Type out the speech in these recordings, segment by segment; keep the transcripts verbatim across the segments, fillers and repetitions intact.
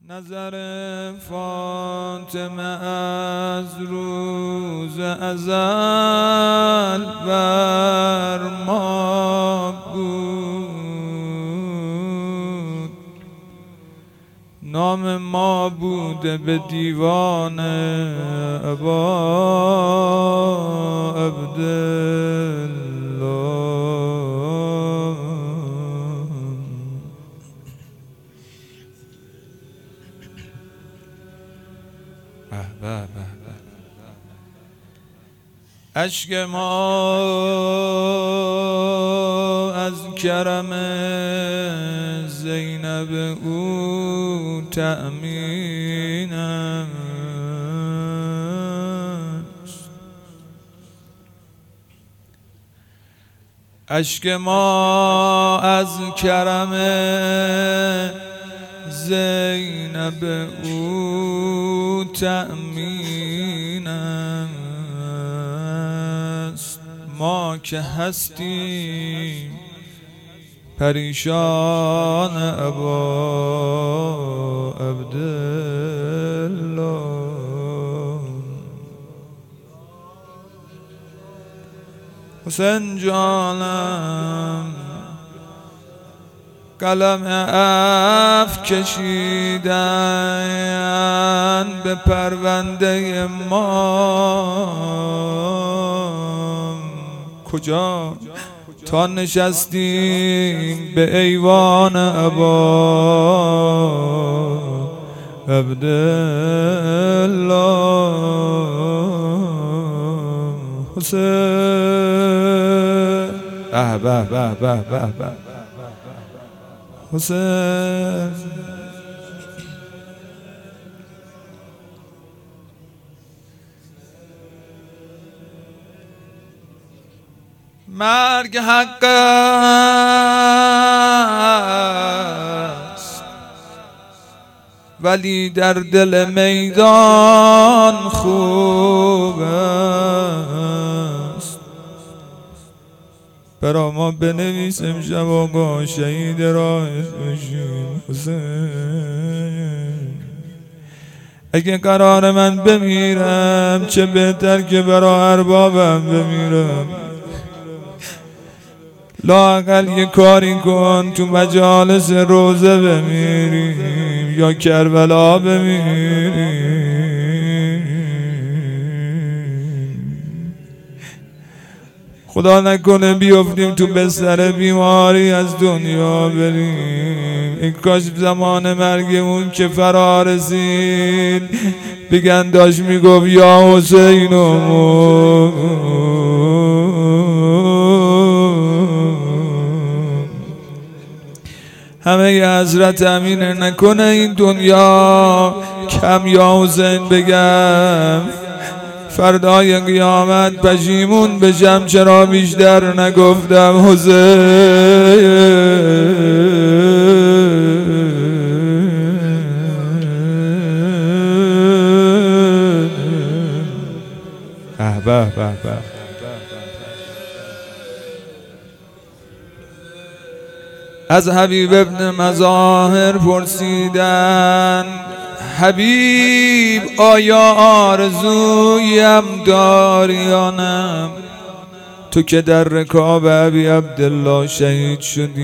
نظر فاطمه از روز ازل بر ما بود، نام ما بوده به دیوان ابا عبدالله. اشک ما از کرم زینب او تأمین است. اشک ما از کرم زینب او تأمین است. ما که هستیم پریشان ابا عبدالله. حسین جانم قلم عفو کشیدن به پرونده ما، کجا تا نشستیم به ایوان ابا عبدالله. حسین به به به به به به حسین مرگ حق است ولی در دل میدان خوب است. برا ما بنویسیم شب آقا شهید راهت بشیم حسین. اگه قرار من بمیرم چه بهتر که برا اربابم بمیرم. لااقل یه کاری کن تو مجالس روزه بمیریم یا کربلا بمیریم. خدا نکنه بیفتیم تو بستر بیماری از دنیا بریم. این کاش زمان مرگمون که فرا رسید بگن داشت میگفت یا حسین همه ی حضرت امینه. نکنه این دنیا کم یا حسین بگم فردای قیامت پشیمون بشم چرا بیشتر نگفتم حسین. به به به به از حبیب ابن مظاهر پرسیدن حبیب آیا آرزویم داری یا نه؟ تو که در رکاب ابی عبدالله شهید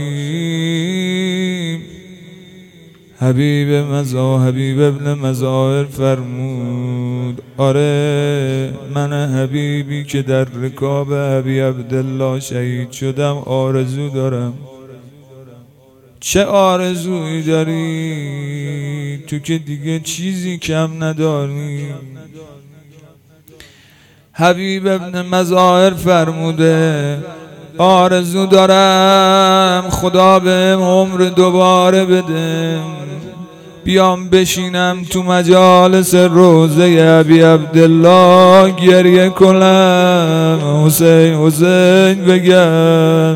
شدی. حبیب مظاهر حبیب ابن مظاهر فرمود آره من حبیبی که در رکاب ابی عبدالله شهید شدم آرزو دارم. چه آرزویی داری تو که دیگه چیزی کم نداری؟ حبیب ابن مظاهر فرموده آرزو دارم خدا بهم عمر دوباره بده بیام بشینم تو مجالس روزه ابی عبدالله گریه کنم حسین حسین بگم.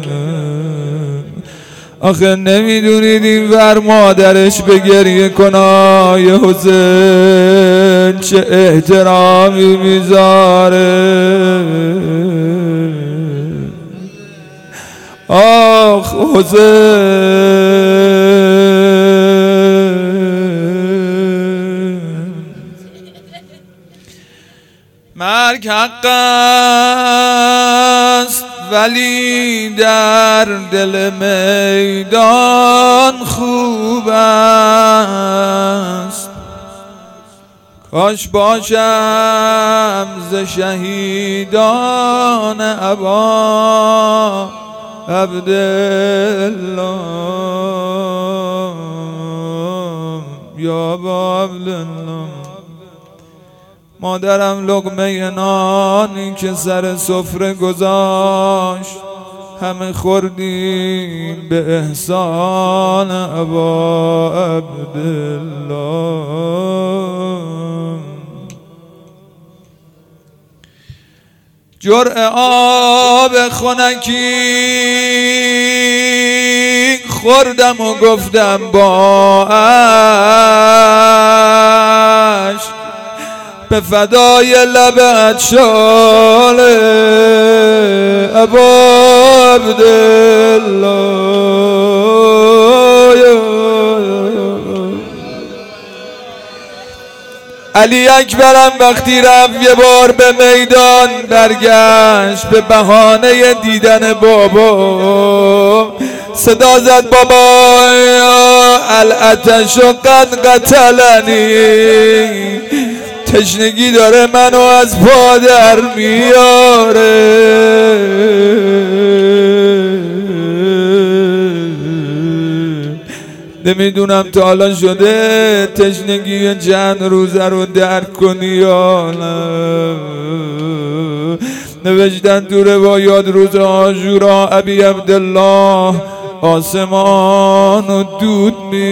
آخه نمیدونید این ور مادرش به گریه کنای حسین چه احترامی میذاره. آخ حسین مرگ حق است ولی در دل میدان خوب است. کاش باشم ز شهیدان ابا عبدالله یا ابا عبدالله. مادرم لقمه نانی که سر سفره گذاشت همه خوردیم به احسان ابا عبدالله. جرعه آب خنکی خوردم و گفتم با عشق به فدای لبت شاله ابا عبدالله. علی اکبرم وقتی رفت یه بار به میدان برگشت به بهانه دیدن بابا. صدا زد بابا العطش قد قتلنی، تشنگی داره منو از پا در میاره. نمیدونم تا حالا شده تشنگی چند روزه رو درک کنی یا نه. نوشتن تو روایات روز عاشورا ابی عبدالله آسمان و دود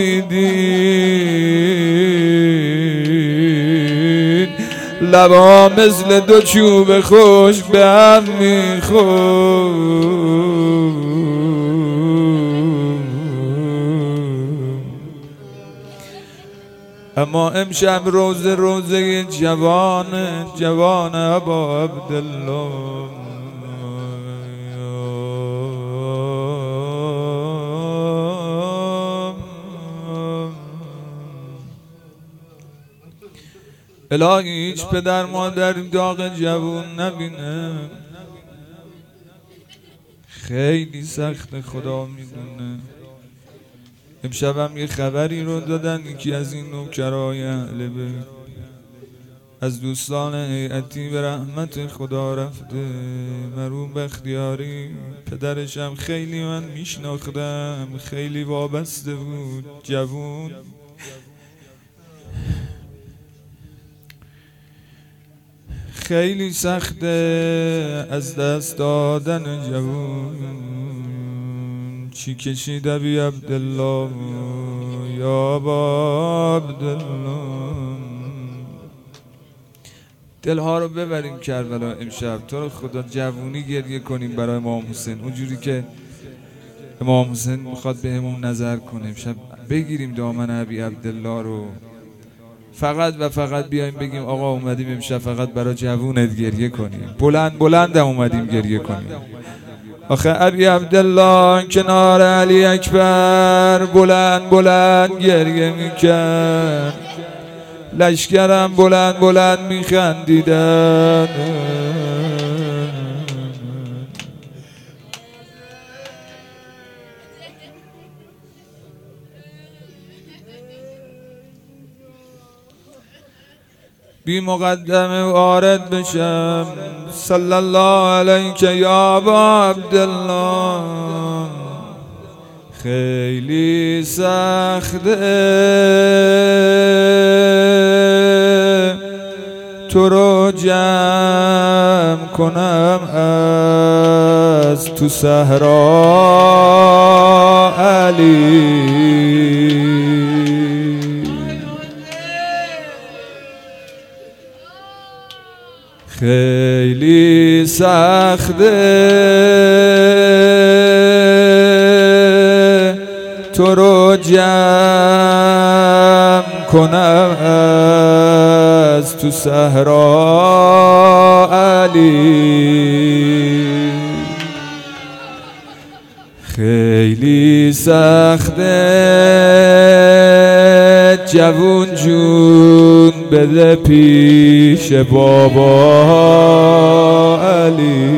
میدید، لبا مثل دو چوب خشک به هم میخورد. اما امشب روزه روزه جوان جوان ابا عبدالله. الهی هیچ پدر مادر داغ جوون نبینه، خیلی سخت خدا میدونه. امشب هم یه خبری رو دادن یکی از این نوکرای اهل بیت از دوستان هیئتی به رحمت خدا رفته. مرحوم بختیاری پدرش هم خیلی من میشناختم، خیلی وابسته بود، جوون. خیلی سخته از دست دادن جوون. چی کشید ابی عبدالله یا ابا عبدالله. دلها رو ببریم کربلا امشب، تو رو خدا جوونی گریه کنیم برای امام حسین، اونجوری که امام حسین میخواد بهمون نظر کنه. امشب بگیریم دامن ابی عبدالله رو، فقط و فقط بیایم بگیم آقا اومدیم امشب فقط برای جوونت گریه کنیم. بلند بلند هم اومدیم گریه کنیم. آخه ابی عبدالله کنار علی اکبر بلند بلند گریه میکرد، لشکرم بلند بلند میخندیدن. بی مقدمه وارد بشم صلی الله علیک یا ابا عبدالله. خیلی سخته تو رو جمع کنم از تو صحرا علی. خیلی سخته تو رو جمع کنم از تو صحرا علی. خیلی سخته جوون جون بده پیش بابا علی،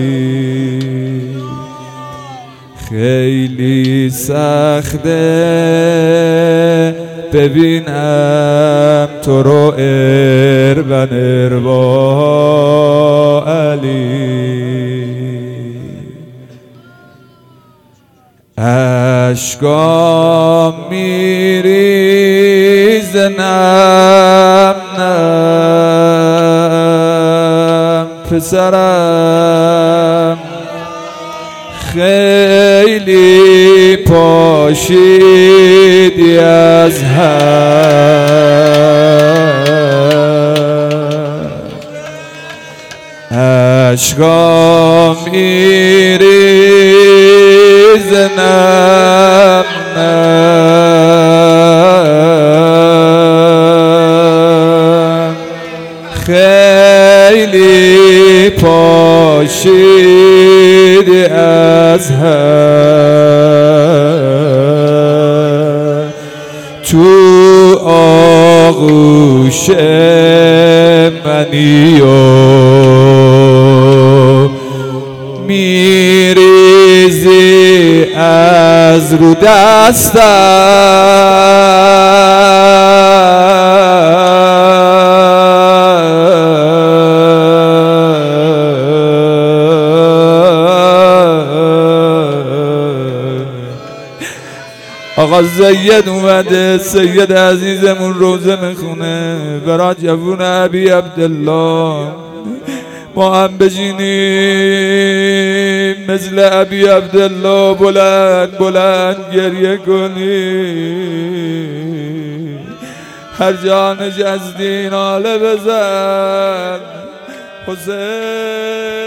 خیلی سخته ببینم تو رو اربن اربا علی. اشکام میریزه نم نم پسرم، خیلی پاشیدی از هم، اشکام میریزه نم نم، خیلی پاشیدی از هم، تو آغوش منی و میریزی از رو آقا زید اومده، سید عزیزمون روزه میخونه برای جوون ابی عبدالله. ما هم بشینیم مثل ابی عبدالله بلند بلند گریه کنیم، هر جا نشستی ناله بزن حسین.